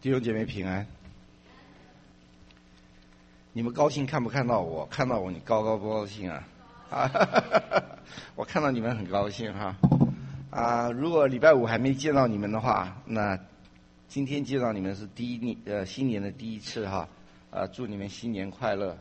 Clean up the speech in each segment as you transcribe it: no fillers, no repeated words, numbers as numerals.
弟兄姐妹平安。你们高兴看不看到我？看到我你高不高兴啊？我看到你们很高兴哈。如果礼拜五还没见到你们的话，那今天见到你们是新年的第一次哈。祝你们新年快乐。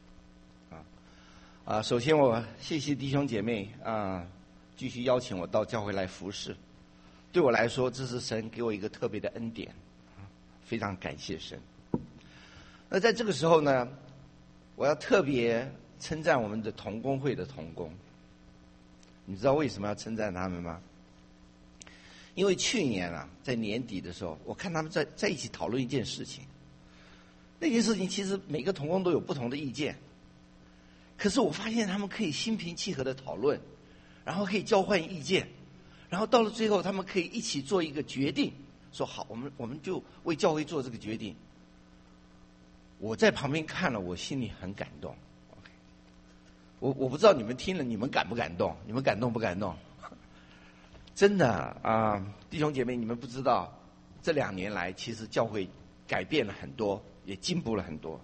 首先我谢谢弟兄姐妹继续邀请我到教会来服侍。对我来说，这是神给我一个特别的恩典，非常感谢神。那在这个时候呢，我要特别称赞我们的同工会的同工。你知道为什么要称赞他们吗？因为去年在年底的时候，我看他们在一起讨论一件事情。那件事情其实每个同工都有不同的意见，可是我发现他们可以心平气和的讨论，然后可以交换意见，然后到了最后他们可以一起做一个决定，说好，我们就为教会做这个决定。我在旁边看了，我心里很感动。我不知道你们听了你们感不感动？你们感动不感动？真的弟兄姐妹，你们不知道，这2年来其实教会改变了很多，也进步了很多。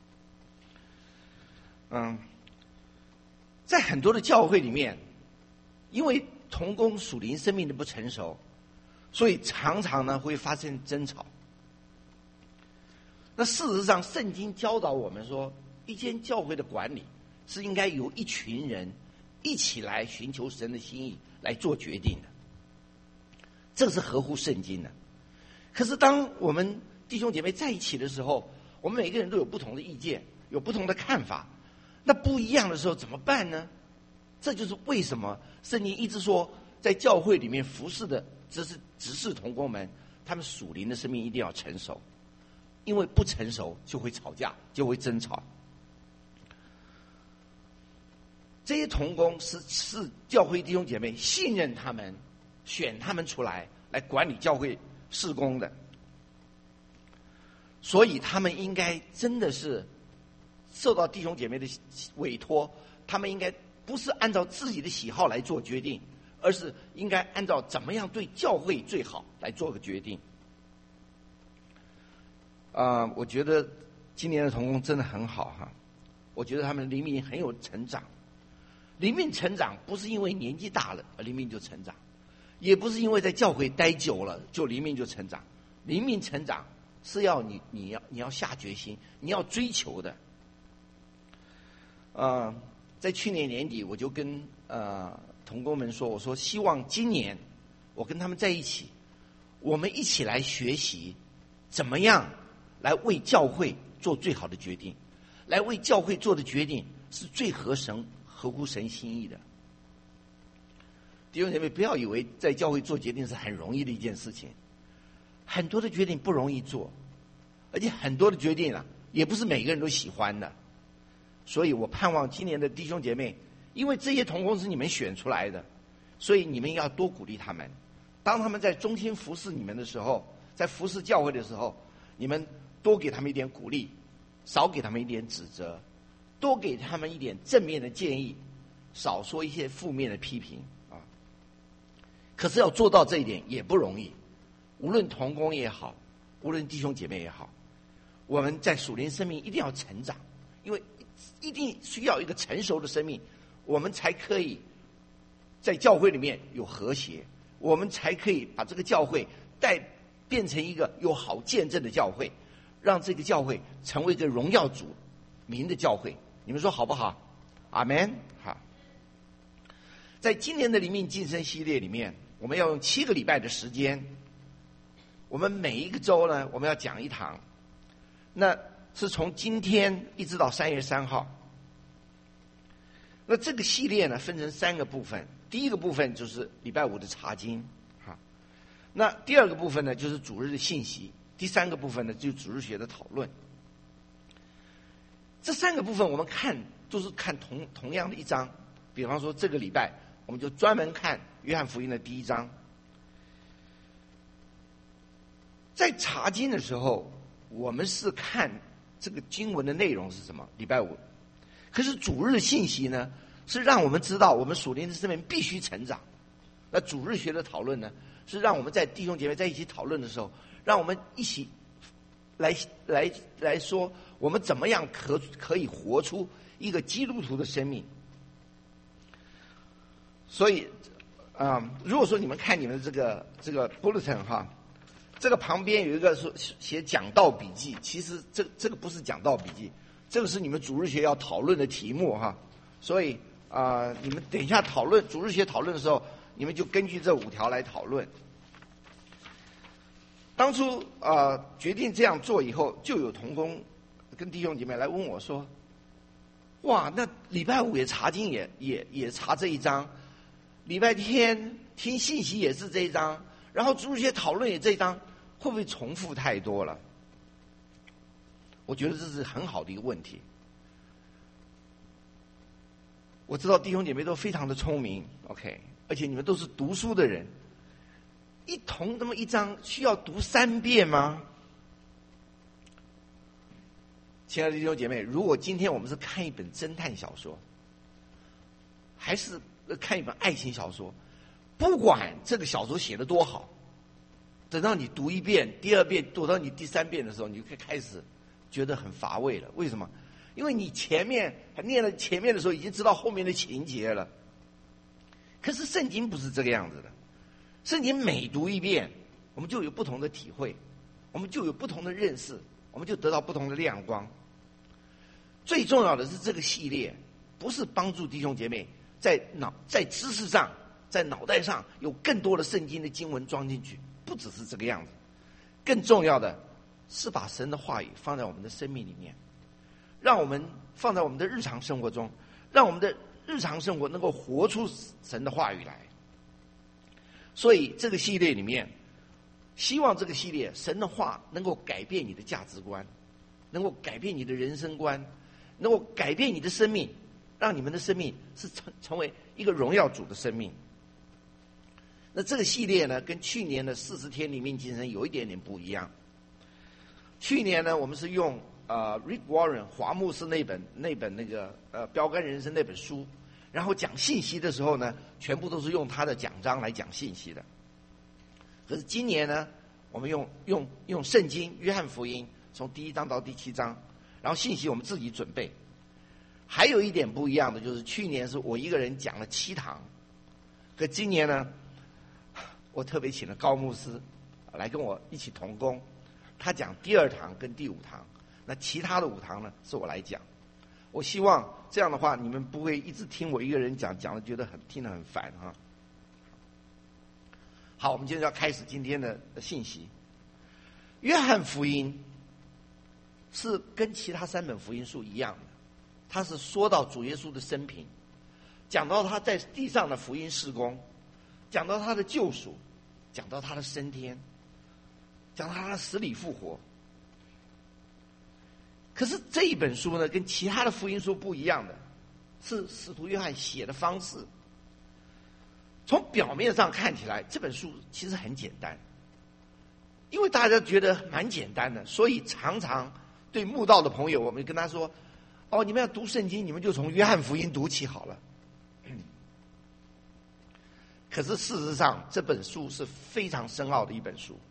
在很多的教会里面，因为同工属灵生命的不成熟，所以常常呢会发生争吵。那事实上，圣经教导我们说，一间教会的管理是应该由一群人一起来寻求神的心意来做决定的，这是合乎圣经的。可是当我们弟兄姐妹在一起的时候，我们每个人都有不同的意见，有不同的看法，那不一样的时候怎么办呢？这就是为什么圣经一直说，在教会里面服侍的执事同工们，他们属灵的生命一定要成熟，因为不成熟就会吵架，就会争吵。这些同工是教会弟兄姐妹信任他们，选他们出来管理教会事工的，所以他们应该真的是受到弟兄姐妹的委托，他们应该不是按照自己的喜好来做决定，而是应该按照怎么样对教会最好来做个决定。我觉得今年的同工真的很好我觉得他们灵命很有成长。灵命成长不是因为年纪大了灵命就成长，也不是因为在教会待久了就灵命就成长。灵命成长是要你要下决心，你要追求的。在去年年底，我就跟同工们说，我说希望今年我跟他们在一起，我们一起来学习怎么样来为教会做最好的决定，来为教会做的决定是最合乎神心意的。弟兄姐妹，不要以为在教会做决定是很容易的一件事情，很多的决定不容易做，而且很多的决定也不是每个人都喜欢的。所以我盼望今年的弟兄姐妹，因为这些同工是你们选出来的，所以你们要多鼓励他们。当他们在忠心服侍你们的时候，在服侍教会的时候，你们多给他们一点鼓励，少给他们一点指责，多给他们一点正面的建议，少说一些负面的批评可是要做到这一点也不容易，无论同工也好，无论弟兄姐妹也好，我们在属灵生命一定要成长，因为一定需要一个成熟的生命，我们才可以在教会里面有和谐，我们才可以把这个教会变成一个有好见证的教会，让这个教会成为一个荣耀主名的教会。你们说好不好？阿们。好，在今年的灵命晋升系列里面，我们要用7个礼拜的时间，我们每一个周呢，我们要讲一堂，那是从今天一直到3月3号。那这个系列呢，分成3个部分。第一个部分就是礼拜5的查经那第二个部分呢，就是主日的信息。第3个部分呢，就是主日学的讨论。这3个部分我们都是看同样的一章。比方说这个礼拜我们就专门看约翰福音的第1章。在查经的时候，我们是看这个经文的内容是什么，礼拜5。可是主日信息呢，是让我们知道我们属灵的生命必须成长。那主日学的讨论呢，是让我们在弟兄姐妹在一起讨论的时候，让我们一起来说，我们怎么样可以活出一个基督徒的生命。所以如果说你们看你们这个 bulletin 哈，这个旁边有一个说写讲道笔记，其实这个不是讲道笔记，这个是你们主日学要讨论的题目哈。所以你们等一下讨论主日学讨论的时候，你们就根据这5条来讨论。当初决定这样做以后，就有同工跟弟兄姐妹来问我说：“哇，那礼拜5也查经也查这一章，礼拜天听信息也是这一章，然后主日学讨论也这一章，会不会重复太多了？”我觉得这是很好的一个问题。我知道弟兄姐妹都非常的聪明 ，OK， 而且你们都是读书的人。这么一章需要读3遍吗？亲爱的弟兄姐妹，如果今天我们是看一本侦探小说，还是看一本爱情小说，不管这个小说写得多好，等到你读1遍、第2遍，读到你第3遍的时候，你就开始觉得很乏味了。为什么？因为你还念了前面的时候，已经知道后面的情节了。可是圣经不是这个样子的。圣经每读1遍，我们就有不同的体会，我们就有不同的认识，我们就得到不同的亮光。最重要的是，这个系列不是帮助弟兄姐妹在知识上、在脑袋上有更多的圣经的经文装进去，不只是这个样子。更重要的是把神的话语放在我们的生命里面，让我们放在我们的日常生活中，让我们的日常生活能够活出神的话语来。所以这个系列里面，希望这个系列神的话能够改变你的价值观，能够改变你的人生观，能够改变你的生命，让你们的生命是成为一个荣耀主的生命。那这个系列呢，跟去年的40天灵命精神有一点点不一样。去年呢，我们是用Rick Warren 华牧师那本那个标杆人生那本书，然后讲信息的时候呢，全部都是用他的讲章来讲信息的。可是今年呢，我们用圣经约翰福音从第1章到第7章，然后信息我们自己准备。还有一点不一样的就是，去年是我一个人讲了7堂，可今年呢，我特别请了高牧师来跟我一起同工，他讲第2堂跟第5堂，那其他的5堂呢是我来讲。我希望这样的话，你们不会一直听我一个人讲的觉得听得很烦哈。好，我们现在要开始今天的信息。约翰福音是跟其他3本福音书一样的，它是说到主耶稣的生平，讲到他在地上的福音事工，讲到他的救赎，讲到他的升天，讲到他的死里复活。可是这一本书呢，跟其他的福音书不一样的是，使徒约翰写的方式。从表面上看起来，这本书其实很简单，因为大家觉得蛮简单的，所以常常对慕道的朋友，我们跟他说：“哦，你们要读圣经，你们就从约翰福音读起好了。”可是事实上，这本书是非常深奥的一本书。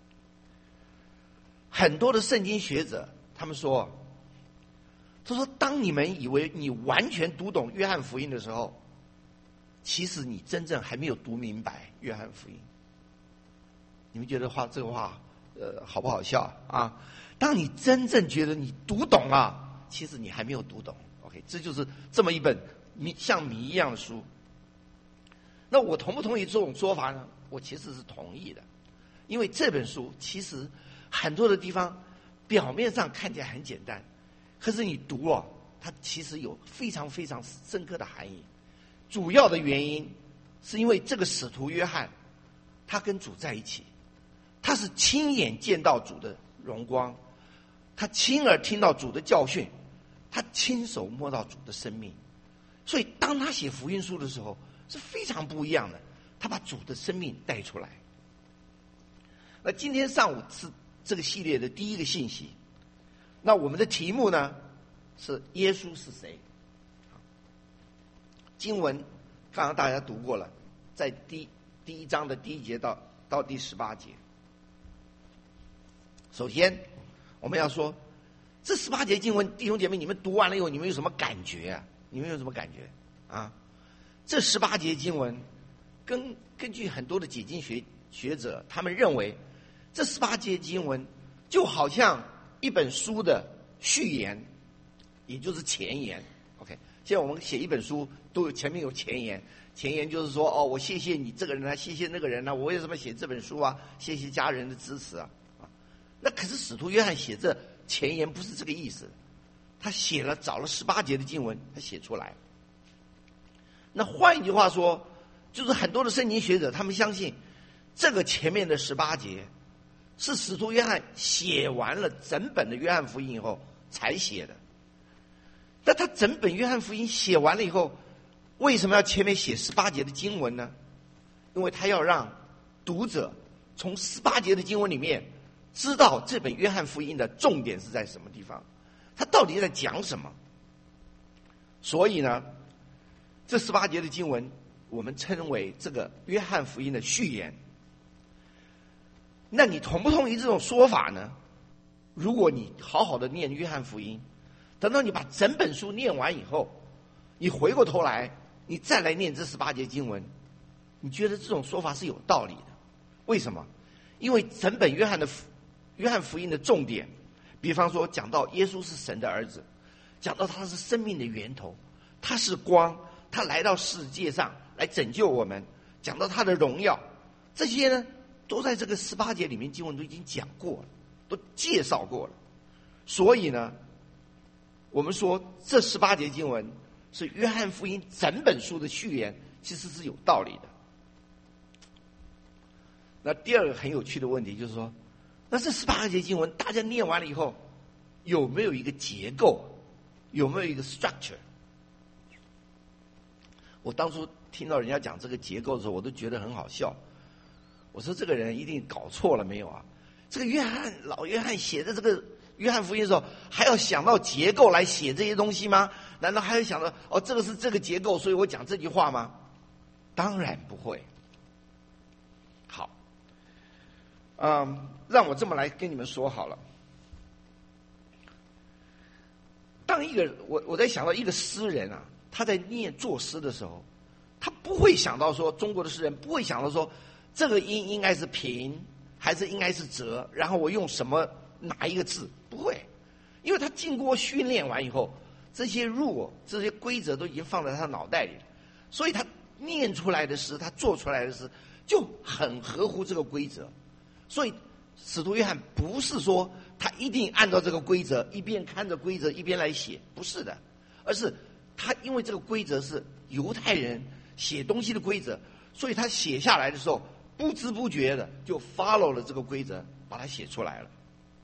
很多的圣经学者他们说，当你们以为你完全读懂约翰福音的时候，其实你真正还没有读明白约翰福音。你们觉得这个话好不好笑啊？当你真正觉得你读懂了，其实你还没有读懂。OK， 这就是这么一本像谜一样的书。那我同不同意这种说法呢？我其实是同意的，因为这本书其实很多的地方表面上看起来很简单，可是你读它其实有非常非常深刻的含义。主要的原因是因为这个使徒约翰，他跟主在一起，他是亲眼见到主的荣光，他亲耳听到主的教训，他亲手摸到主的生命。所以当他写福音书的时候是非常不一样的，他把主的生命带出来。那今天上午是这个系列的第1个信息，那我们的题目呢是耶稣是谁。经文刚刚大家读过了，在第1章的第1节到第18节。首先我们要说，这18节经文，弟兄姐妹，你们读完了以后，你们有什么感觉啊？你们有什么感觉啊？这18节经文，根据很多的解经学者，他们认为，这18节经文就好像一本书的序言，也就是前言。OK， 现在我们写一本书，都有前面有前言。前言就是说，哦，我谢谢你这个人啊，谢谢那个人啊，我为什么写这本书啊？谢谢家人的支持啊。那可是使徒约翰写这前言不是这个意思，他找了18节的经文，他写出来。那换一句话说，就是很多的圣经学者他们相信，这个前面的18节是使徒约翰写完了整本的约翰福音以后才写的。但他整本约翰福音写完了以后，为什么要前面写18节的经文呢？因为他要让读者从18节的经文里面知道这本约翰福音的重点是在什么地方，他到底在讲什么。所以呢，这18节的经文我们称为这个约翰福音的序言。那你同不同意这种说法呢？如果你好好的念约翰福音，等到你把整本书念完以后，你回过头来你再来念这18节经文，你觉得这种说法是有道理的。为什么？因为整本约翰福音的重点，比方说讲到耶稣是神的儿子，讲到他是生命的源头，他是光，他来到世界上来拯救我们，讲到他的荣耀，这些呢都在这个18节里面经文都已经讲过了，都介绍过了。所以呢，我们说这18节经文是约翰福音整本书的序言，其实是有道理的。那第二个很有趣的问题就是说，那这18节经文大家念完了以后，有没有一个结构，有没有一个 structure？ 我当初听到人家讲这个结构的时候，我都觉得很好笑。我说这个人一定搞错了没有啊？这个老约翰写的这个约翰福音的时候，还要想到结构来写这些东西吗？难道还要想到这个是这个结构，所以我讲这句话吗？当然不会。好，让我这么来跟你们说好了。当我在想到一个诗人啊，他在作诗的时候，他不会想到说，中国的诗人不会想到说，这个音应该是平还是应该是折，然后我用哪一个字，不会，因为他经过训练完以后，这些规则都已经放在他脑袋里了，所以他念出来的诗，他做出来的诗就很合乎这个规则。所以使徒约翰不是说他一定按照这个规则，一边看着规则一边来写，不是的，而是他因为这个规则是犹太人写东西的规则，所以他写下来的时候不知不觉的就 follow 了这个规则，把它写出来了。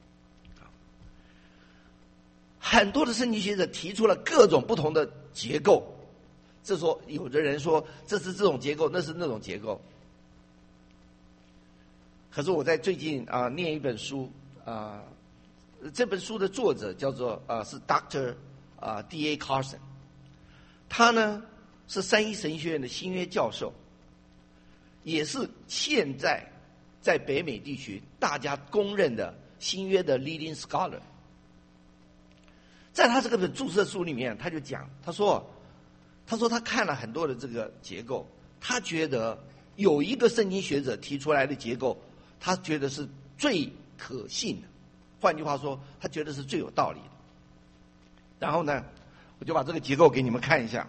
很多的圣经学者提出了各种不同的结构，这说有的人说这是这种结构，那是那种结构。可是我在最近念一本书这本书的作者叫做是 Dr. D.A. Carson， 他呢是三一神学院的新约教授，也是现在在北美地区大家公认的新约的 leading scholar。在他这个注释书里面，他就讲，他说他看了很多的这个结构，他觉得有一个圣经学者提出来的结构，他觉得是最可信的，换句话说，他觉得是最有道理的。然后呢，我就把这个结构给你们看一下。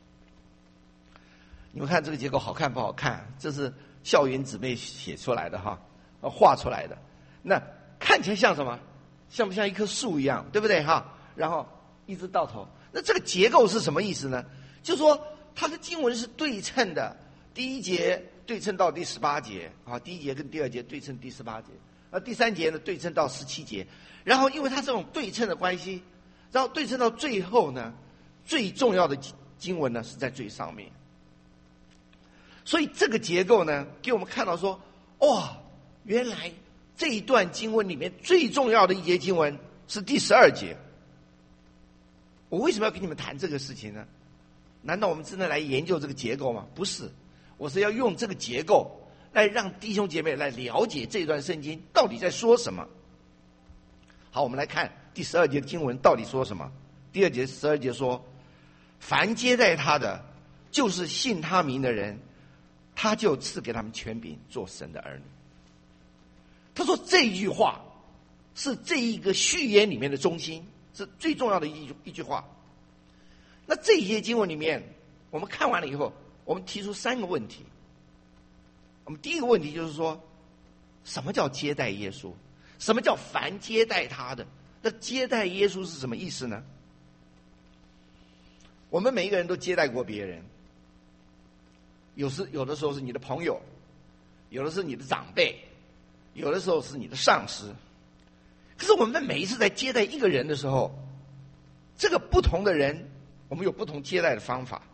你们看这个结构好看不好看？这是校园姊妹写出来的哈，画出来的。那看起来像什么？像不像一棵树一样，对不对哈？然后一直到头。那这个结构是什么意思呢？就是说它的经文是对称的，第一节对称到第18节第一节跟第二节对称第18节，第三节呢对称到17节。然后因为它这种对称的关系，然后对称到最后呢，最重要的经文呢是在最上面。所以这个结构呢，给我们看到说，原来这一段经文里面最重要的一节经文是第12节。我为什么要跟你们谈这个事情呢？难道我们真的来研究这个结构吗？不是，我是要用这个结构来让弟兄姐妹来了解这段圣经到底在说什么。好， 好，我们来看第12节的经文到底说什么。第2节12节说，凡接待他的，就是信他名的人，他就赐给他们权柄做神的儿女。他说这一句话是这一个序言里面的中心，是最重要的一句话。那这一些经文里面，我们看完了以后，我们提出3个问题。我们第一个问题就是说，什么叫接待耶稣？什么叫凡接待他的？那接待耶稣是什么意思呢？我们每一个人都接待过别人，有的时候是你的朋友，有的是你的长辈，有的时候是你的上司。可是我们每一次在接待一个人的时候，这个不同的人，我们有不同接待的方法。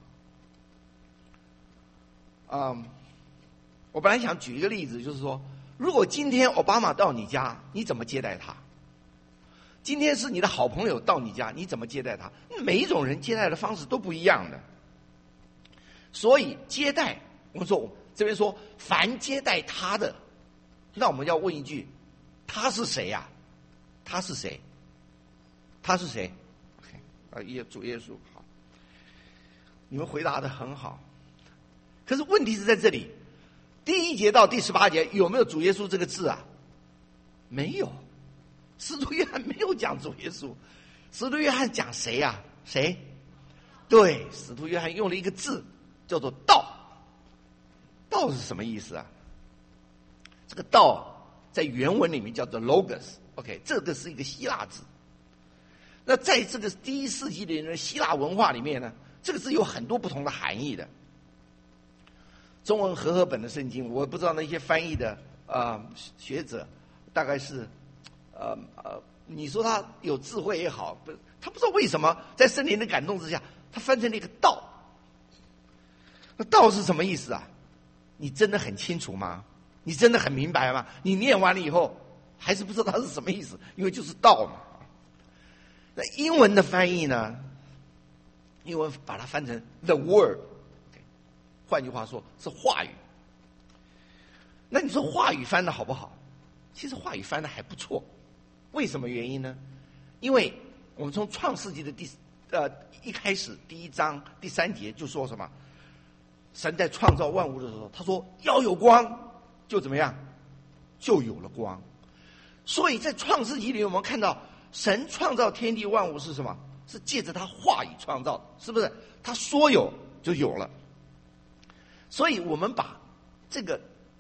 我本来想举一个例子，就是说，如果今天奥巴马到你家，你怎么接待他？今天是你的好朋友到你家，你怎么接待他？每一种人接待的方式都不一样的。所以接待，我们说这边说凡接待他的，那我们要问一句，他是谁呀？他是谁？他是谁？主耶稣。好，你们回答的很好。可是问题是在这里，第1节到第18节有没有主耶稣这个字啊？没有，使徒约翰没有讲主耶稣。使徒约翰讲谁啊？谁？对，使徒约翰用了一个字叫做道。道是什么意思啊？这个道在原文里面叫做 logos。OK， 这个是一个希腊字。那在这个第1世纪的希腊文化里面呢，这个字有很多不同的含义的。中文和合本的圣经，我不知道那些翻译的学者，大概是你说他有智慧也好，他不知道为什么在圣灵的感动之下，他翻成了一个道。那道是什么意思啊？你真的很清楚吗？你真的很明白吗？你念完了以后还是不知道它是什么意思，因为就是道嘛。那英文的翻译呢？英文把它翻成 the word， 换句话说是话语。那你说话语翻的好不好？其实话语翻的还不错。为什么原因呢？因为我们从创世纪的一开始第1章第3节就说什么？神在创造万物的时候，他说要有光，就怎么样？就有了光。所以在创世纪里，我们看到神创造天地万物是什么？是借着他话语创造，是不是？他说有就有了。所以我们把这个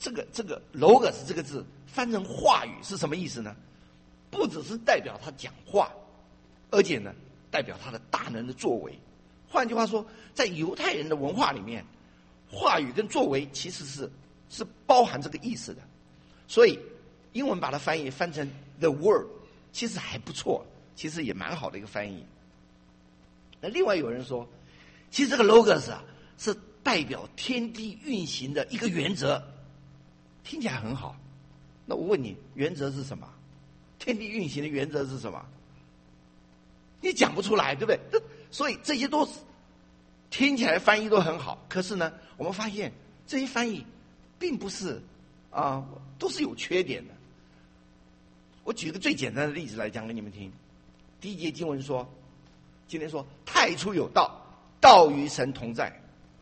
logos 这个字翻成话语是什么意思呢？不只是代表他讲话，而且呢，代表他的大能的作为。换句话说，在犹太人的文化里面，话语跟作为其实是包含这个意思的。所以英文把它翻成 the word， 其实还不错，其实也蛮好的一个翻译。那另外有人说，其实这个 logos 啊是代表天地运行的一个原则，听起来很好。那我问你，原则是什么？天地运行的原则是什么？你讲不出来，对不对？所以这些都是听起来翻译都很好，可是呢，我们发现这些翻译并不是都是有缺点的。我举个最简单的例子来讲给你们听。第1节经文说，今天说太初有道，道与神同在。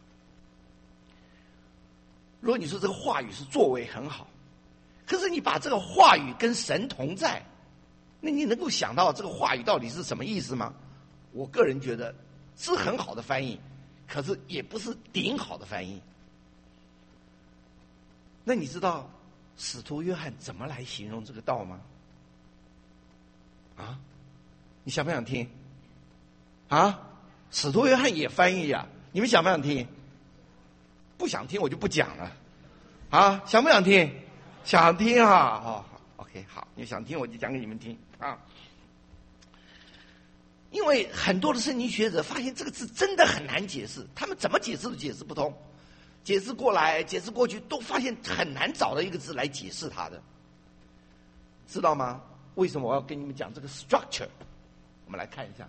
如果你说这个话语是作为很好，可是你把这个话语跟神同在，那你能够想到这个话语到底是什么意思吗？我个人觉得是很好的翻译，可是也不是顶好的翻译。那你知道使徒约翰怎么来形容这个道吗？你想不想听？使徒约翰也翻译呀，你们想不想听？不想听我就不讲了。想不想听？想听啊！OK， 好，你想听我就讲给你们听啊。因为很多的圣经学者发现这个字真的很难解释，他们怎么解释都解释不通，解释过来解释过去都发现很难找到一个字来解释它的，知道吗？为什么我要跟你们讲这个 structure？ 我们来看一下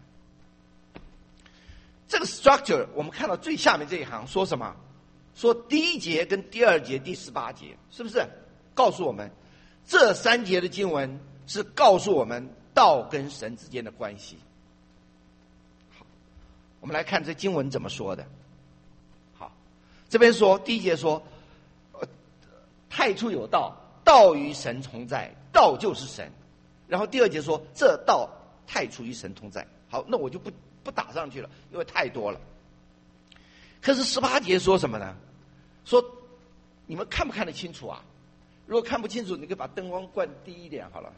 这个 structure。 我们看到最下面这一行说什么？说第1节跟第2节第18节，是不是告诉我们这3节的经文是告诉我们道跟神之间的关系。好，我们来看这经文怎么说的。好，这边说第一节说，太初有道，道与神同在，道就是神。然后第二节说，这道太初与神同在。好，那我就不打上去了，因为太多了。可是18节说什么呢？说你们看不看得清楚啊？如果看不清楚，你可以把灯光关低一点好了。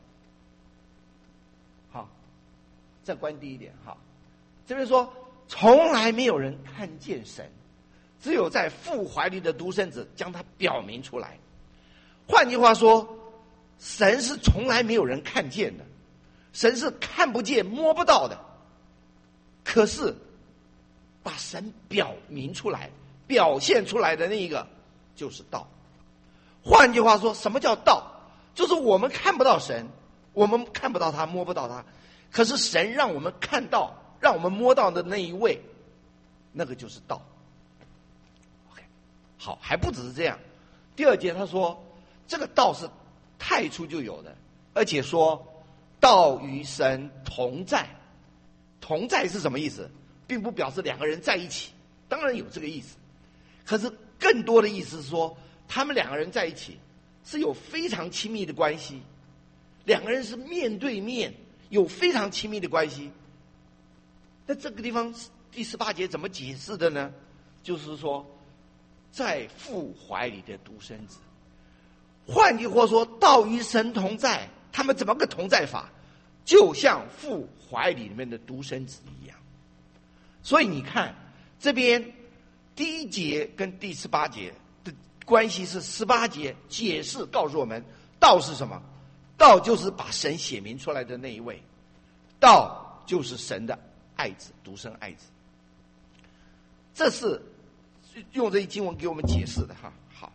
好，再关低一点。好，这边说从来没有人看见神，只有在父怀里的独生子将他表明出来。换句话说，神是从来没有人看见的，神是看不见摸不到的，可是把神表明出来表现出来的那一个就是道。换句话说，什么叫道？就是我们看不到神，我们看不到他，摸不到他，可是神让我们看到，让我们摸到的那一位，那个就是道。 OK， 好，还不只是这样。第二节他说这个道是太初就有的，而且说道与神同在。同在是什么意思？并不表示两个人在一起，当然有这个意思，可是更多的意思是说他们两个人在一起是有非常亲密的关系，两个人是面对面，有非常亲密的关系。那这个地方第18节怎么解释的呢？就是说在父怀里的独生子。换句话说，道与神同在，他们怎么个同在法？就像父怀里面的独生子一样。所以你看这边第1节跟第18节的关系是18节解释告诉我们，道是什么？道就是把神写明出来的那一位，道就是神的爱子，独生爱子。这是用这一经文给我们解释的哈。好，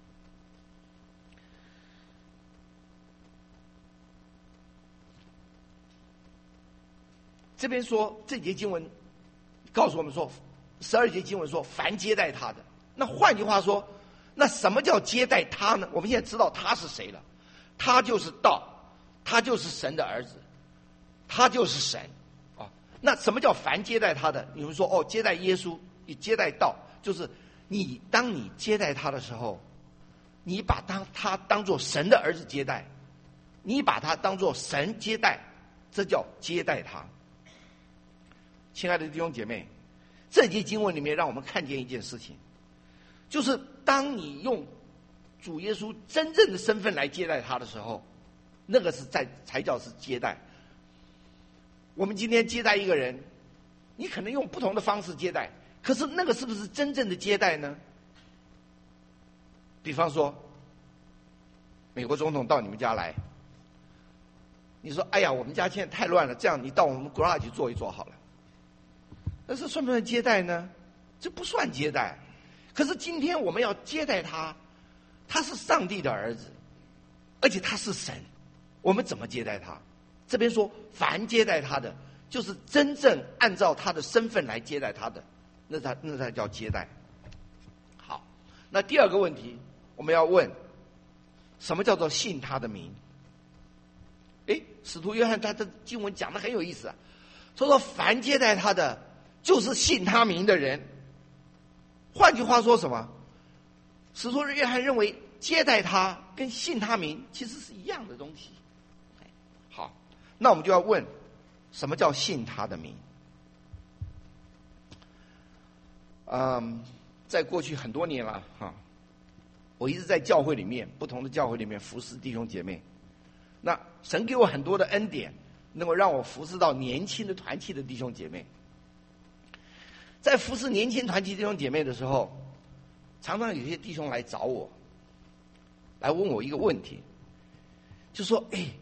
这边说这节经文告诉我们说，12节经文说凡接待他的。那换句话说，那什么叫接待他呢？我们现在知道他是谁了，他就是道，他就是神的儿子，他就是神啊。那什么叫凡接待他的？你们说接待耶稣，你接待道，就是当你接待他的时候，你把他当作神的儿子接待，你把他当作神接待，这叫接待他。亲爱的弟兄姐妹，这节经文里面让我们看见一件事情，就是当你用主耶稣真正的身份来接待他的时候，那个才叫是接待。我们今天接待一个人，你可能用不同的方式接待，可是那个是不是真正的接待呢？比方说美国总统到你们家来，你说哎呀我们家现在太乱了，这样你到我们 garage 坐一坐好了，那是算不算接待呢？这不算接待。可是今天我们要接待他，他是上帝的儿子，而且他是神，我们怎么接待他？这边说凡接待他的，就是真正按照他的身份来接待他的，那才叫接待。好，那第二个问题我们要问，什么叫做信他的名？使徒约翰他的经文讲得很有意思啊，他说凡接待他的就是信他名的人。换句话说什么？使徒约翰认为接待他跟信他名其实是一样的东西。好，那我们就要问，什么叫信他的名？在过去很多年了我一直在教会里面，不同的教会里面服侍弟兄姐妹。那神给我很多的恩典，能够让我服侍到年轻的团契的弟兄姐妹。在服侍年轻团契弟兄姐妹的时候，常常有些弟兄来找我，来问我一个问题，就说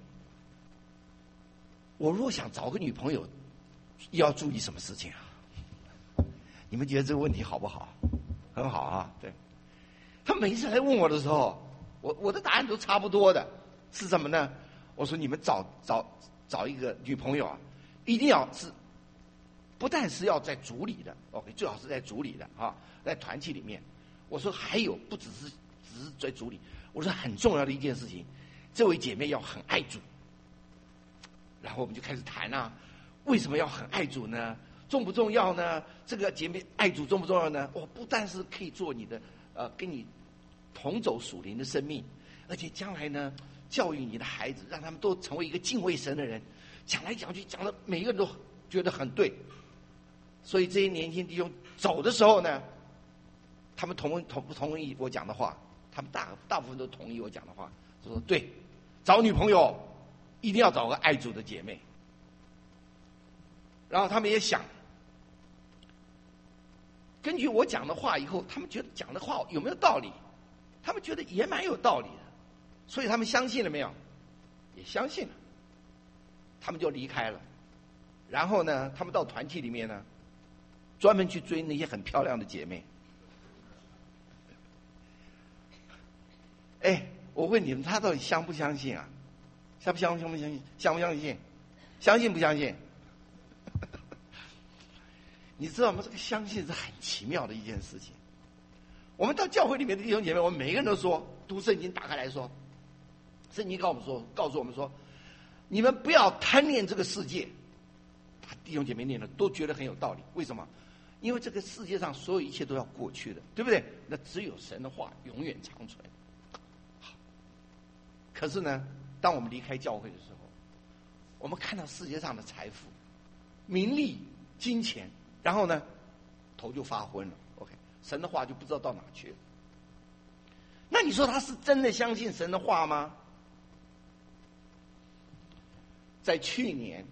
我如果想找个女朋友，要注意什么事情啊？你们觉得这个问题好不好？很好啊，对。他每一次来问我的时候，我的答案都差不多的，是什么呢？我说你们找一个女朋友啊，一定要是不但是要在主里的 ，OK， 最好是在主里的在团契里面。我说还有不只是在主里，我说很重要的一件事情，这位姐妹要很爱主。 然后我们就开始谈啊，为什么要很爱主呢？重不重要呢？这个姐妹爱主重不重要呢？不但是可以做你的跟你同走属灵的生命，而且将来呢，教育你的孩子，让他们都成为一个敬畏神的人。讲来讲去，讲的每一个人都觉得很对。所以这些年轻弟兄走的时候呢，他们同不同意我讲的话？他们大部分都同意我讲的话，说对，找女朋友一定要找个爱主的姐妹。然后他们也想，根据我讲的话以后，他们觉得讲的话有没有道理？他们觉得也蛮有道理的，所以他们相信了没有？也相信了，他们就离开了。然后呢，他们到团体里面呢，专门去追那些很漂亮的姐妹。我问你们，他到底相不相信啊？相不相信？相不相信？相信不相信？你知道吗？这个相信是很奇妙的一件事情。我们到教会里面的弟兄姐妹，我们每个人都说，读圣经打开来说，圣经告诉我们说，你们不要贪恋这个世界。弟兄姐妹念了都觉得很有道理。为什么？因为这个世界上所有一切都要过去的，对不对？那只有神的话永远长存。可是呢，当我们离开教会的时候，我们看到世界上的财富、名利、金钱，然后呢，头就发昏了。OK， 神的话就不知道到哪去了。那你说他是真的相信神的话吗？在去年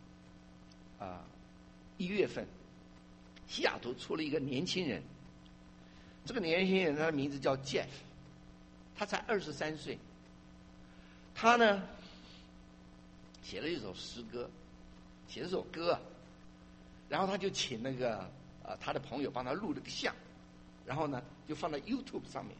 1月份，西雅图出了一个年轻人。这个年轻人他的名字叫 Jeff， 他才23岁。他呢写了一首诗歌，写了首歌，然后他就请那个他的朋友帮他录了个像，然后呢就放在 YouTube 上面。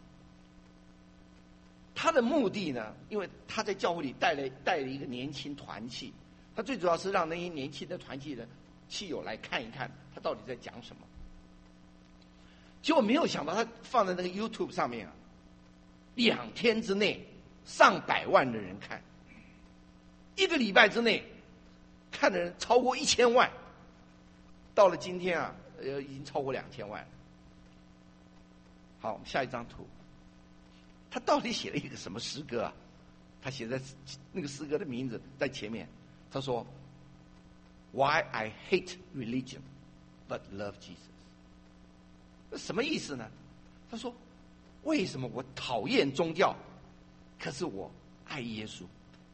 他的目的呢，因为他在教会里带了一个年轻团契，他最主要是让那些年轻的团契的契友来看一看他到底在讲什么。结果没有想到他放在那个 YouTube 上面2天之内上百万的人看，1个礼拜之内看的人超过1000万，到了今天已经超过2000万了。好，我们下一张图。他到底写了一个什么诗歌啊？他写在那个诗歌的名字在前面，他说 Why I hate religion but love Jesus。 那什么意思呢？他说为什么我讨厌宗教，可是我爱耶稣？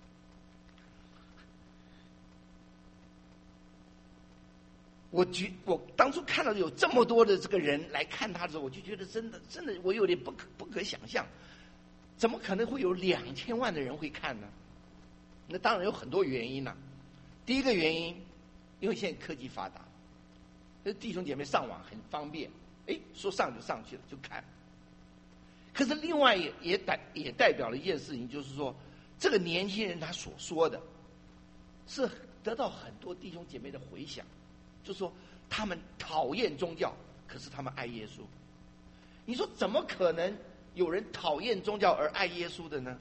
我当初看到有这么多的这个人来看他的时候，我就觉得真的我有点不可想象，怎么可能会有2000万的人会看呢？那当然有很多原因了。第一个原因，因为现在科技发达，弟兄姐妹上网很方便，说上就上去了，就看。可是另外也代表了一件事情，就是说这个年轻人他所说的是得到很多弟兄姐妹的回响，就是说他们讨厌宗教，可是他们爱耶稣。你说怎么可能有人讨厌宗教而爱耶稣的呢？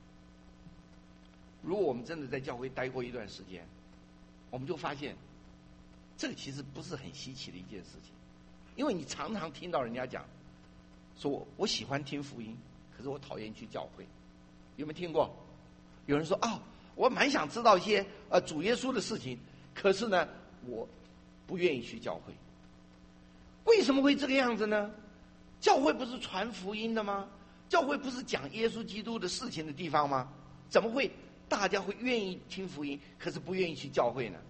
如果我们真的在教会待过一段时间，我们就发现这个其实不是很稀奇的一件事情。因为你常常听到人家讲说我喜欢听福音，可是我讨厌去教会。有没有听过？有人说我蛮想知道一些主耶稣的事情，可是呢我不愿意去教会。为什么会这个样子呢？教会不是传福音的吗？教会不是讲耶稣基督的事情的地方吗？怎么会大家会愿意听福音，可是不愿意去教会呢？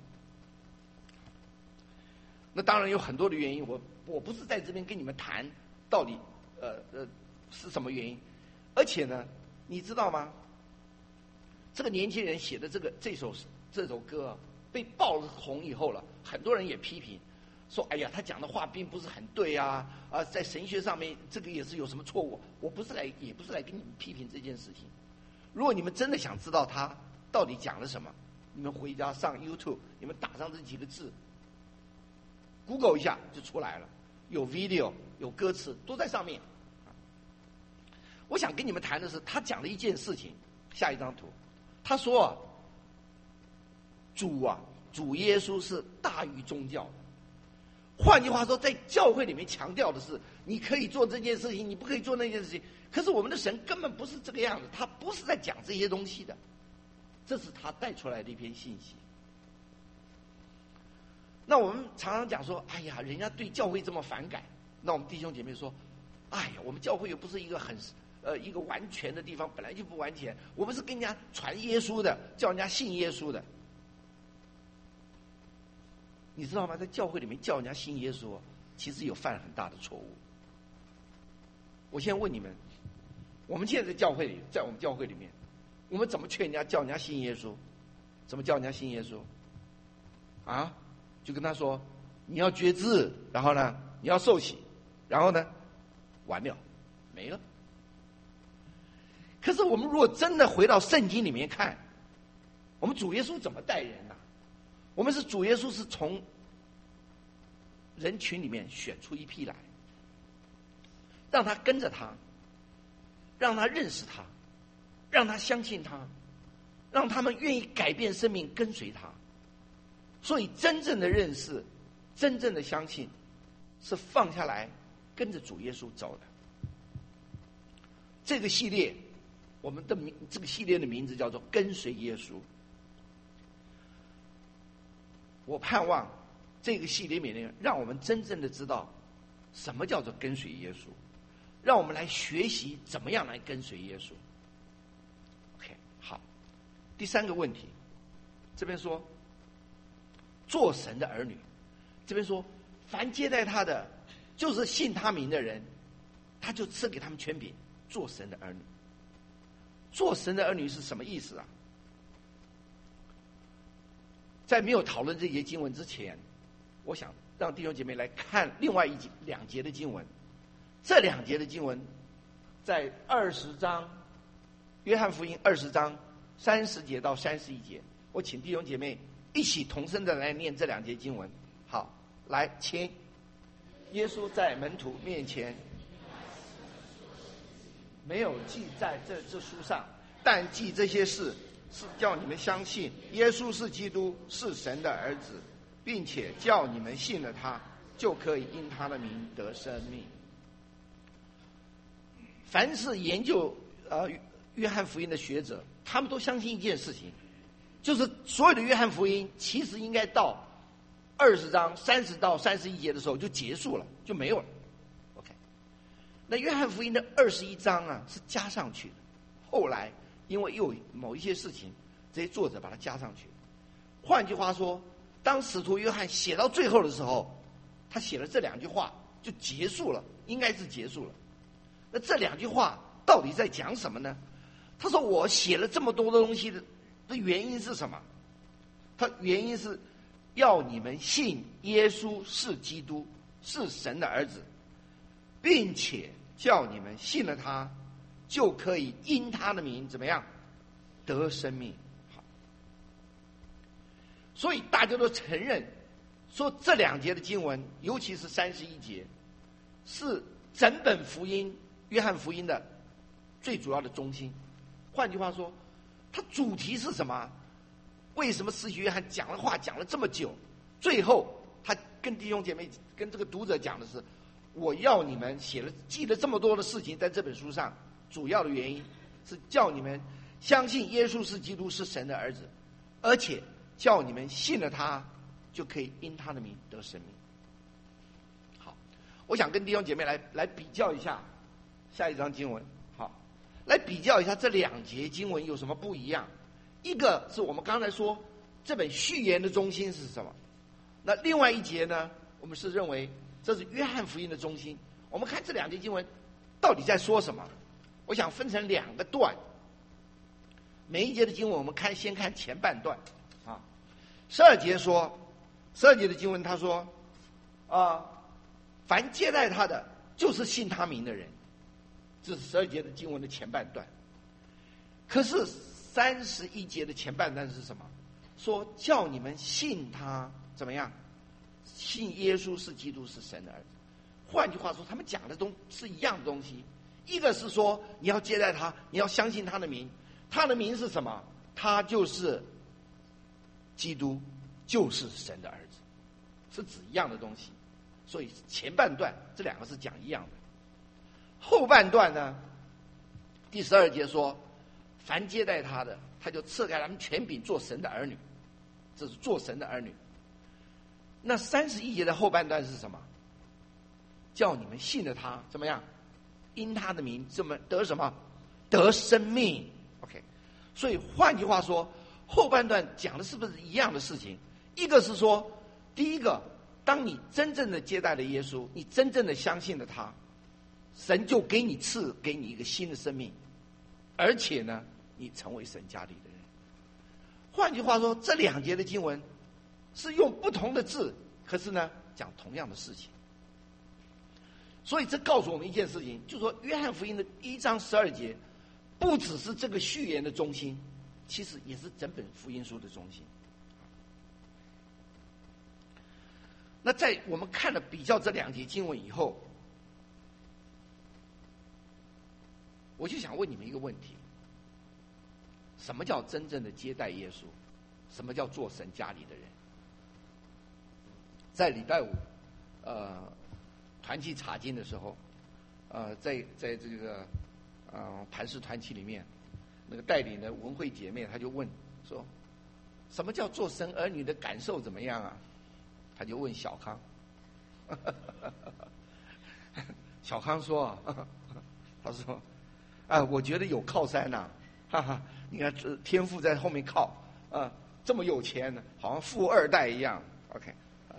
那当然有很多的原因，我不是在这边跟你们谈到底是什么原因。而且呢，你知道吗？这个年轻人写的这首歌被爆红以后了，很多人也批评说：“哎呀，他讲的话并不是很对啊！在神学上面这个也是有什么错误。”也不是来跟你们批评这件事情。如果你们真的想知道他到底讲了什么，你们回家上 YouTube， 你们打上这几个字 ，Google 一下就出来了，有 video 有歌词都在上面。我想跟你们谈的是，他讲了一件事情。下一张图，他说主耶稣是大于宗教的。换句话说，在教会里面强调的是，你可以做这件事情，你不可以做那件事情。可是我们的神根本不是这个样子，他不是在讲这些东西的，这是他带出来的一篇信息。那我们常常讲说，哎呀，人家对教会这么反感，那我们弟兄姐妹说，哎呀，我们教会又不是一个一个完全的地方，本来就不完全，我们是跟人家传耶稣的，叫人家信耶稣的。你知道吗？在教会里面叫人家信耶稣，其实有犯了很大的错误。我现在问你们，我们现在在教会里，在我们教会里面，我们怎么劝人家叫人家信耶稣？怎么叫人家信耶稣？啊？就跟他说，你要决志，然后呢，你要受洗，然后呢，完了，没了。可是我们如果真的回到圣经里面看，我们主耶稣怎么待人呢？我们是主耶稣是从人群里面选出一批来，让他跟着他，让他认识他，让他相信他，让他们愿意改变生命跟随他。所以真正的认识，真正的相信，是放下来跟着主耶稣走的。这个系列，这个系列的名字叫做跟随耶稣。我盼望这个系列里面，让我们真正的知道什么叫做跟随耶稣，让我们来学习怎么样来跟随耶稣。OK， 好。第三个问题，这边说做神的儿女，这边说凡接待他的，就是信他名的人，他就赐给他们权柄，做神的儿女。做神的儿女是什么意思啊？在没有讨论这节经文之前，我想让弟兄姐妹来看另外两节的经文。这两节的经文在20章，约翰福音20章30节到31节。我请弟兄姐妹一起同声的来念这两节经文。好，来，请。耶稣在门徒面前没有记在这书上，但记这些事，是叫你们相信耶稣是基督，是神的儿子，并且叫你们信了他，就可以因他的名得生命。凡是研究约翰福音的学者，他们都相信一件事情，就是所有的约翰福音其实应该到20章30到31节的时候就结束了，就没有了。OK， 那约翰福音的21章啊是加上去的，后来因为又有某一些事情，这些作者把它加上去。换句话说，当使徒约翰写到最后的时候，他写了这两句话就结束了，应该是结束了。那这两句话到底在讲什么呢？他说我写了这么多的东西的原因是什么？他原因是要你们信耶稣是基督，是神的儿子，并且叫你们信了他，就可以因他的名怎么样得生命。好，所以大家都承认说这两节的经文，尤其是31节，是整本福音约翰福音的最主要的中心。换句话说，它主题是什么？为什么使徒约翰讲了话讲了这么久，最后他跟弟兄姐妹跟这个读者讲的是，我要你们记了这么多的事情在这本书上，主要的原因是叫你们相信耶稣是基督，是神的儿子，而且叫你们信了他，就可以因他的名得生命。好，我想跟弟兄姐妹来比较一下下一章经文。好，来比较一下这两节经文有什么不一样。一个是我们刚才说这本序言的中心是什么，那另外一节呢，我们是认为这是约翰福音的中心。我们看这两节经文到底在说什么，我想分成两个段，每一节的经文我们先看前半段啊。12节的经文他说凡接待他的，就是信他名的人，这是12节的经文的前半段。可是31节的前半段是什么？说叫你们信他怎么样？信耶稣是基督，是神的儿子。换句话说，他们讲的是一样的东西。一个是说你要接待他，你要相信他的名。他的名是什么？他就是基督就是神的儿子，是指一样的东西。所以前半段这两个是讲一样的，后半段呢，第12节说，凡接待他的，他就赐给他们权柄做神的儿女，这是做神的儿女。那31节的后半段是什么？叫你们信了他，怎么样？因他的名，这么得什么？得生命。OK， 所以换句话说，后半段讲的是不是一样的事情？一个是说，第一个，当你真正的接待了耶稣，你真正的相信了他，神就给你一个新的生命，而且呢，你成为神家里的人。换句话说，这2节的经文是用不同的字，可是呢，讲同样的事情。所以这告诉我们一件事情，就是说约翰福音的1章12节，不只是这个序言的中心，其实也是整本福音书的中心。那在我们看了比较这2节经文以后，我就想问你们一个问题：什么叫真正的接待耶稣？什么叫做神家里的人？在礼拜五，团契查经的时候，在这个磐石团契里面，那个带领的文慧姐妹，她就问说：“什么叫做神儿女的感受怎么样啊？”她就问小康，小康说：“他说，我觉得有靠山呐、哈哈，你看天父在后面靠，这么有钱呢，好像富二代一样。OK，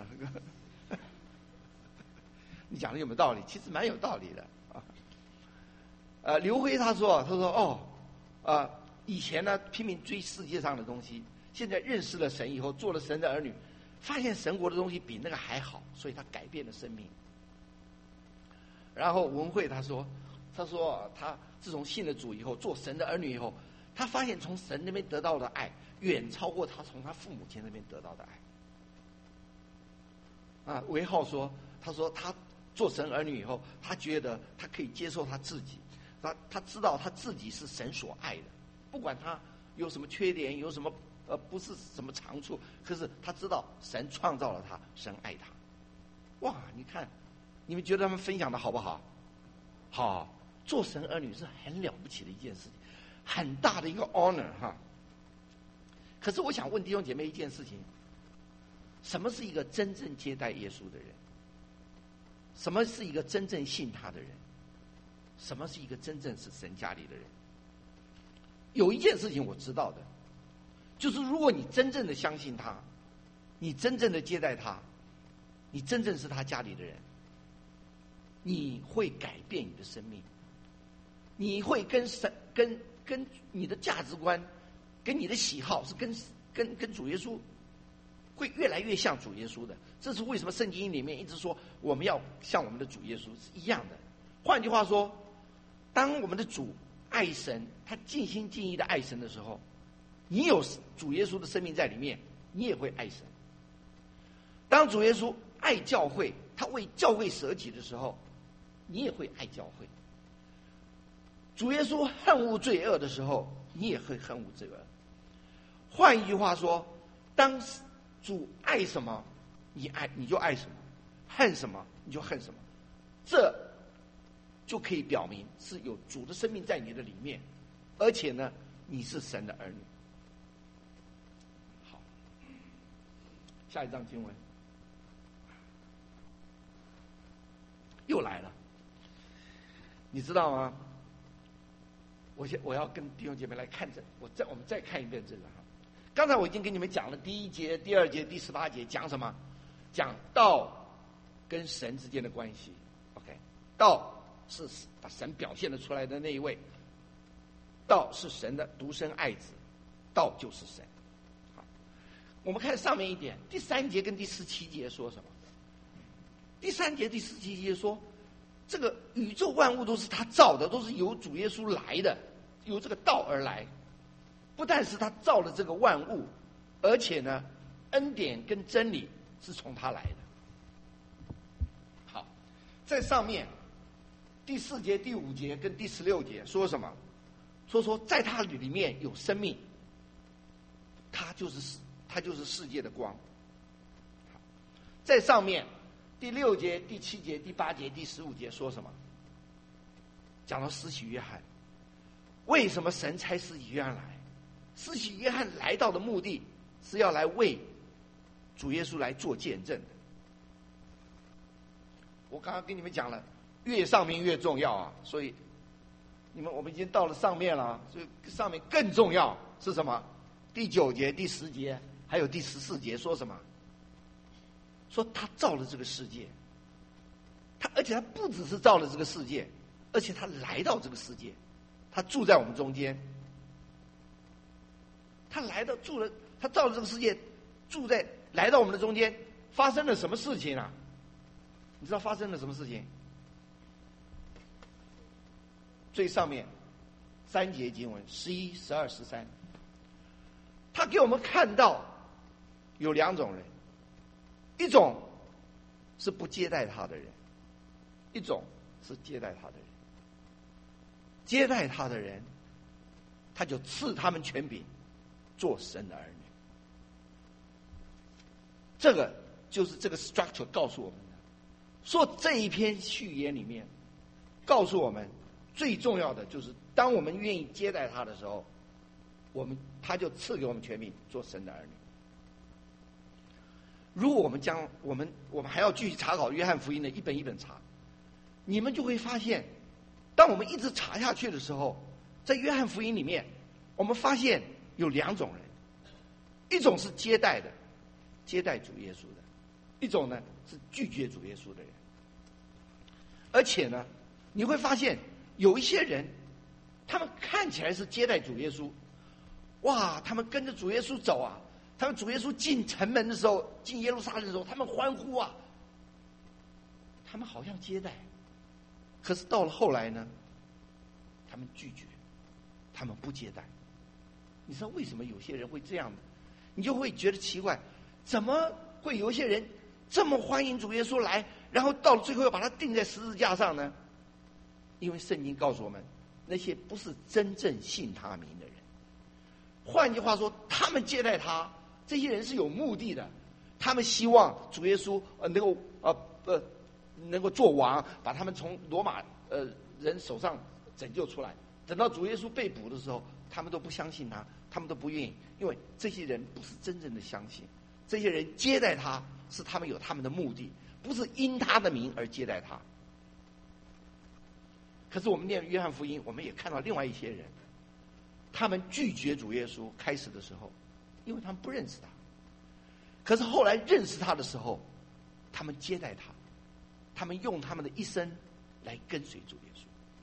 你讲的有没有道理？其实蛮有道理的刘辉他说以前呢拼命追世界上的东西，现在认识了神以后，做了神的儿女，发现神国的东西比那个还好，所以他改变了生命。然后文慧他说他自从信了主以后，做神的儿女以后，他发现从神那边得到的爱远超过他从他父母亲那边得到的爱。维浩说他做神儿女以后，他觉得他可以接受他自己，他知道他自己是神所爱的，不管他有什么缺点，有什么不是什么长处，可是他知道神创造了他，神爱他。哇，你看，你们觉得他们分享的好不好？好，做神儿女是很了不起的一件事情，很大的一个 honor 哈。可是我想问弟兄姐妹一件事情：什么是一个真正接待耶稣的人？什么是一个真正信他的人？什么是一个真正是神家里的人？有一件事情我知道的，就是如果你真正的相信他，你真正的接待他，你真正是他家里的人，你会改变你的生命，你会跟你的价值观，跟你的喜好是跟主耶稣会越来越像主耶稣的。这是为什么圣经里面一直说我们要像我们的主耶稣是一样的。换句话说，当我们的主爱神，他尽心尽意的爱神的时候，你有主耶稣的生命在里面，你也会爱神。当主耶稣爱教会，他为教会舍己的时候，你也会爱教会。主耶稣恨恶罪恶的时候，你也会恨恶罪恶。换一句话说，当主爱什么，你就爱什么，恨什么你就恨什么，这就可以表明是有主的生命在你的里面，而且呢，你是神的儿女。好，下一章经文又来了，你知道吗？我要跟弟兄姐妹来看这，我们再看一遍这个哈。刚才我已经给你们讲了第1节、第2节、第18节，讲什么？讲道跟神之间的关系。OK， 道是把神表现了出来的那一位，道是神的独生爱子，道就是神。好，我们看上面一点，第3节跟第17节说什么？第3节、第17节说，这个宇宙万物都是他造的，都是由主耶稣来的，由这个道而来。不但是他造了这个万物，而且呢，恩典跟真理是从他来的。好，在上面第4节、第5节跟第16节说什么？说在他里面有生命，他就是他就是世界的光。在上面第6节、第7节、第8节、第15节说什么？讲到施洗约翰，为什么神差施洗约翰来？施洗约翰来到的目的是要来为主耶稣来做见证的。我刚刚跟你们讲了，越上面越重要啊，所以我们已经到了上面了，所以上面更重要是什么？第9节、第10节，还有第14节说什么？说他造了这个世界，而且他不只是造了这个世界，而且他来到这个世界，他住在我们中间。他造了这个世界，来到我们的中间，发生了什么事情啊？你知道发生了什么事情？最上面3节经文11、12、13，他给我们看到有2种人，一种是不接待他的人，一种是接待他的人。接待他的人，他就赐他们权柄，做神的儿女。这个就是这个 structure 告诉我们的。说这一篇序言里面，告诉我们最重要的就是，当我们愿意接待他的时候，他就赐给我们权柄，做神的儿女。如果我们还要继续查考约翰福音的一本一本查，你们就会发现，当我们一直查下去的时候，在约翰福音里面，我们发现有2种人，一种是接待的，接待主耶稣的；一种呢是拒绝主耶稣的人。而且呢，你会发现有一些人，他们看起来是接待主耶稣，哇，他们跟着主耶稣走啊，他们主耶稣进城门的时候，进耶路撒冷的时候，他们欢呼啊，他们好像接待。可是到了后来呢，他们拒绝，他们不接待。你知道为什么有些人会这样的？你就会觉得奇怪，怎么会有一些人这么欢迎主耶稣来，然后到了最后要把他钉在十字架上呢？因为圣经告诉我们，那些不是真正信他名的人。换句话说，他们接待他，这些人是有目的的，他们希望主耶稣能够做王，把他们从罗马人手上拯救出来。等到主耶稣被捕的时候，他们都不相信他，他们都不愿意，因为这些人不是真正的相信。这些人接待他，是他们有他们的目的，不是因他的名而接待他。可是我们念约翰福音，我们也看到另外一些人，他们拒绝主耶稣。开始的时候，因为他们不认识他；可是后来认识他的时候，他们接待他，他们用他们的一生来跟随主耶稣。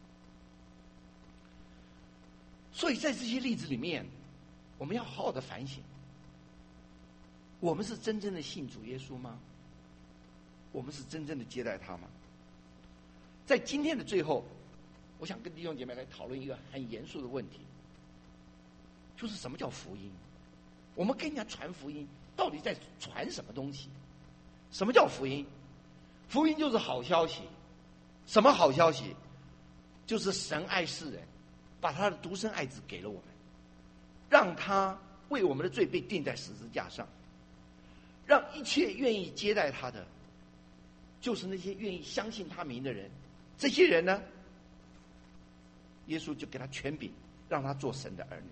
所以在这些例子里面，我们要好好的反省：我们是真正的信主耶稣吗？我们是真正的接待他吗？在今天的最后，我想跟弟兄姐妹来讨论一个很严肃的问题，就是什么叫福音？我们跟人家传福音，到底在传什么东西？什么叫福音？福音就是好消息。什么好消息？就是神爱世人，把他的独生爱子给了我们，让他为我们的罪被钉在十字架上，让一切愿意接待他的，就是那些愿意相信他名的人。这些人呢，耶稣就给他权柄，让他做神的儿女。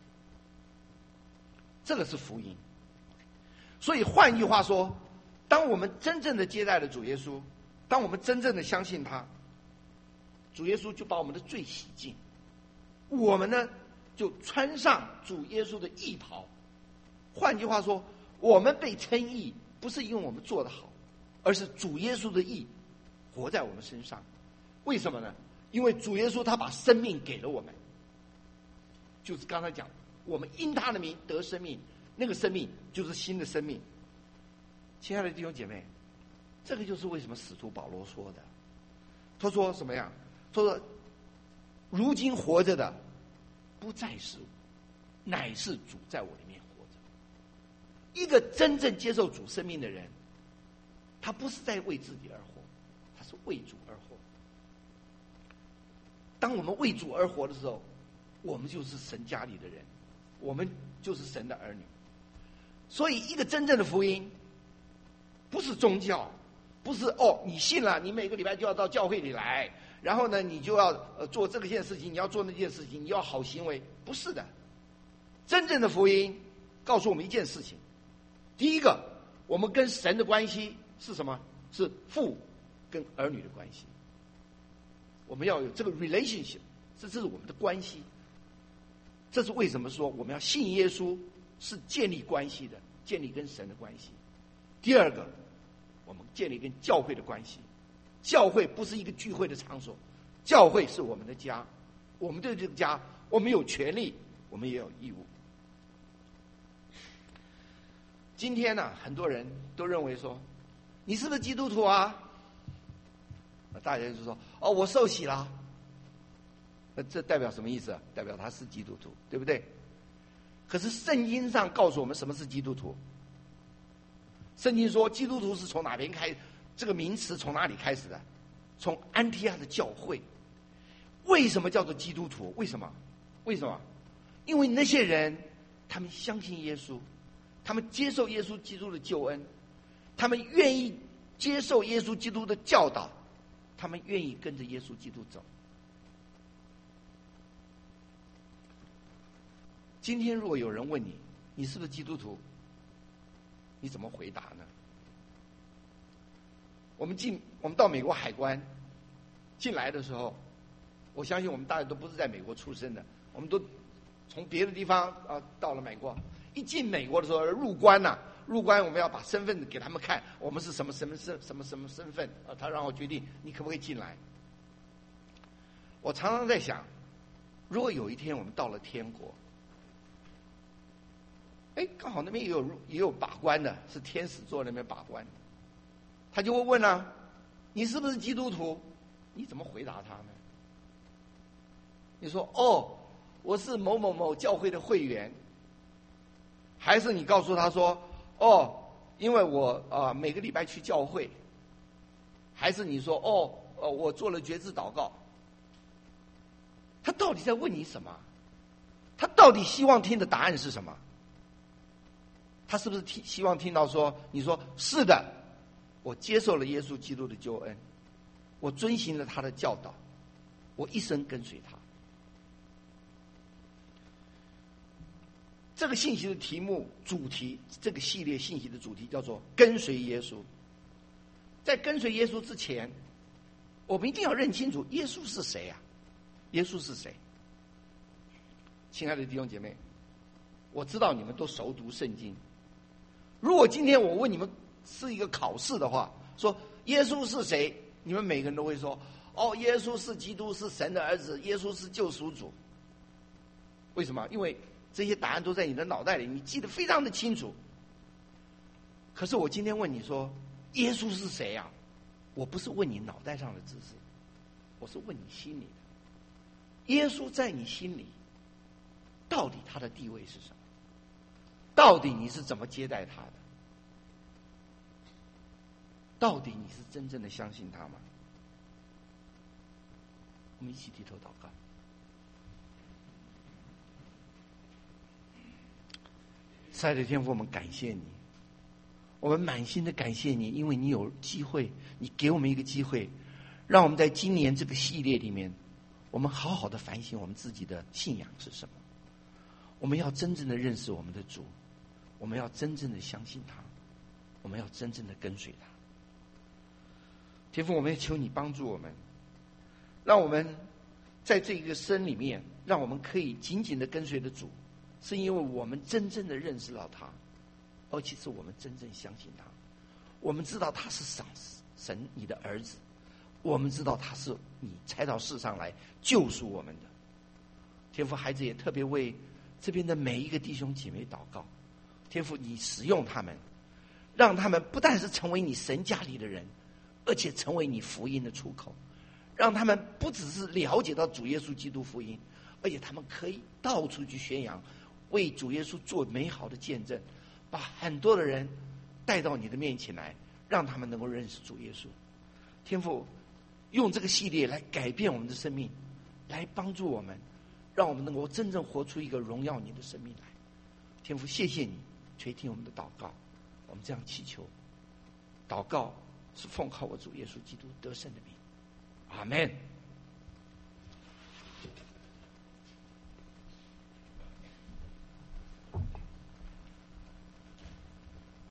这个是福音。所以换句话说，当我们真正的接待了主耶稣，当我们真正的相信他，主耶稣就把我们的罪洗净，我们呢就穿上主耶稣的义袍。换句话说，我们被称义，不是因为我们做得好，而是主耶稣的义活在我们身上。为什么呢？因为主耶稣他把生命给了我们，就是刚才讲，我们因他的名得生命，那个生命就是新的生命。亲爱的弟兄姐妹，这个就是为什么使徒保罗说的，他说什么呀？他说如今活着的不再是我，乃是主在我里面活着。一个真正接受主生命的人，他不是在为自己而活，他是为主而活。当我们为主而活的时候，我们就是神家里的人，我们就是神的儿女。 所以一个真正的福音不是宗教，不是你信了，你每个礼拜就要到教会里来，然后呢你就要做这件事情，你要做那件事情，你要好行为，不是的。真正的福音告诉我们一件事情，第一个，我们跟神的关系是什么？是父跟儿女的关系。我们要有这个 relationship， 这是我们的关系。这是为什么说我们要信耶稣是建立关系的，建立跟神的关系。第二个，我们建立跟教会的关系。教会不是一个聚会的场所，教会是我们的家。我们对这个家，我们有权利，我们也有义务。今天呢，很多人都认为说，你是不是基督徒啊？大家就说，我受洗了。这代表什么意思啊？代表他是基督徒，对不对？可是圣经上告诉我们什么是基督徒。圣经说基督徒是从哪边开，这个名词从哪里开始的？从安提阿的教会。为什么叫做基督徒？为什么？因为那些人他们相信耶稣，他们接受耶稣基督的救恩，他们愿意接受耶稣基督的教导，他们愿意跟着耶稣基督走。今天如果有人问你，你是不是基督徒？你怎么回答呢？我们到美国海关进来的时候，我相信我们大家都不是在美国出生的，我们都从别的地方到了美国。一进美国的时候，入关我们要把身份给他们看，我们是什么身份他让我决定你可不可以进来。我常常在想，如果有一天我们到了天国，刚好那边也有把关的，是天使座那边把关，他就会问你是不是基督徒？你怎么回答他呢？你说我是某某某教会的会员，还是你告诉他说因为我每个礼拜去教会，还是你说我做了决志祷告？他到底在问你什么？他到底希望听的答案是什么？他是不是希望听到你说是的，我接受了耶稣基督的救恩，我遵行了他的教导，我一生跟随他。这个信息的题目主题，这个系列信息的主题叫做跟随耶稣。在跟随耶稣之前，我们一定要认清楚耶稣是谁啊？耶稣是谁？亲爱的弟兄姐妹，我知道你们都熟读圣经。如果今天我问你们是一个考试的话，说耶稣是谁，你们每个人都会说耶稣是基督，是神的儿子，耶稣是救赎主。为什么？因为这些答案都在你的脑袋里，你记得非常的清楚。可是我今天问你说耶稣是谁啊？我不是问你脑袋上的知识，我是问你心里的。耶稣在你心里到底他的地位是什么？到底你是怎么接待他的？到底你是真正的相信他吗？我们一起低头祷告。亲爱的天父，我们感谢你，我们满心的感谢你，因为你有机会，你给我们一个机会，让我们在今年这个系列里面，我们好好的反省我们自己的信仰是什么。我们要真正的认识我们的主，我们要真正的相信他，我们要真正的跟随他。天父，我们也求你帮助我们，让我们在这个生里面，让我们可以紧紧的跟随着主，是因为我们真正的认识到他，而且是我们真正相信他。我们知道他是神你的儿子，我们知道他是你差到世上来救赎我们的。天父，孩子也特别为这边的每一个弟兄姐妹祷告，天父，你使用他们，让他们不但是成为你神家里的人，而且成为你福音的出口，让他们不只是了解到主耶稣基督福音，而且他们可以到处去宣扬，为主耶稣做美好的见证，把很多的人带到你的面前来，让他们能够认识主耶稣。天父，用这个系列来改变我们的生命，来帮助我们，让我们能够真正活出一个荣耀你的生命来。天父，谢谢你， 垂听我们的祷告。我们这样祈求，祷告是奉靠我主耶稣基督得胜的名，阿门。